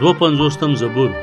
52 زبور.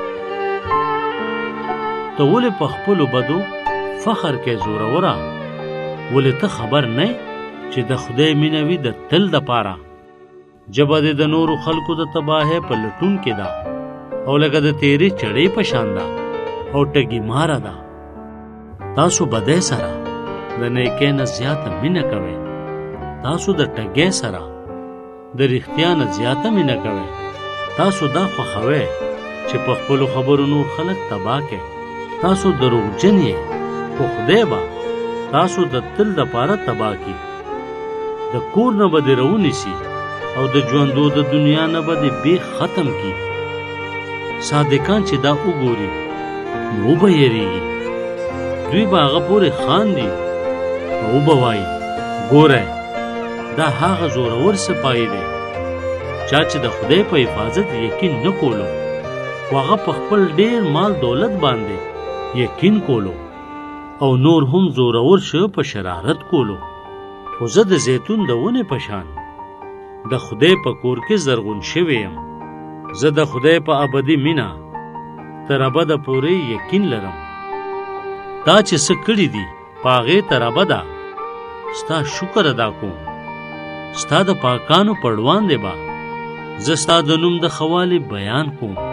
ته ولې په خپلو بدو فخر کې زورورا؟ ولې ته خبر نه چې د خدای مینه وي د تل د پاره؟ جبه دې د نورو خلکو د تباهۍ په لټون کې ده او لکه د تیرې چړې په شان ده او ټګي ماره ده. تاسو بدۍ سره د نیکۍ نه زیاته مینه کوئ، تاسو د ټګۍ سره د رښتیا نه زیاته مینه کوئ. تاسو دا خوښوئ چې په خپلو خبرو نور خلک تباه کړي. تاسو دروغجن یې، خو خدای به تاسو د تل دپاره تباه کړي. د کور نه به دې راونیسي او د ژوندو د دنیا نه به دې بیخ ختم کړي. صادقان چې دا وګوري نو به یېرېږي، دوی به هغه پورې خاندي او به وایي ګوره دا هغه زورور سپاهی دی چا چې د خدای په حفاظت یقین نه کولو، خو هغه په خپل ډیر مال دولت باندې یقین کولو او نور هم زورور شو په شرارت کولو. خو زه د زیتون د ونې په شان د خدای په کور کې زرغون شوی یم. زه د خدای په ابدي مینا تر ابده پورې یقین لرم. تا چې څه کړي دي په هغې تر ابده ستا شکر ادا کوم. ستا د پاکانو پړوان دی با زه ستا د نوم د ښه والي بیان کوم.